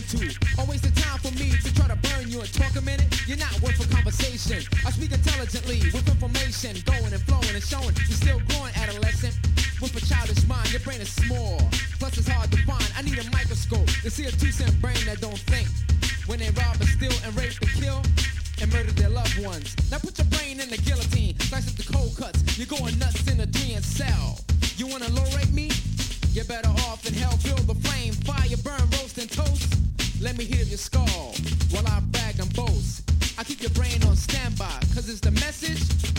attitude. Always the time for me to try to burn you and talk a minute. You're not worth a conversation. I speak intelligently with information going and flowing and showing. You're still growing, adolescent. With a childish mind, your brain is small. Plus it's hard to find. I need a microscope to see a 2-cent brain that don't think. When they rob and steal and rape and kill and murder their loved ones. Now put your brain in the guillotine, slice up the cold cuts. You're going nuts in a 3-inch cell. You wanna low rate me? You're better off in hell. Feel the flame, fire, burn, roast and toast. Let me hear your skull while I brag and boast. I keep your brain on standby, cause it's the message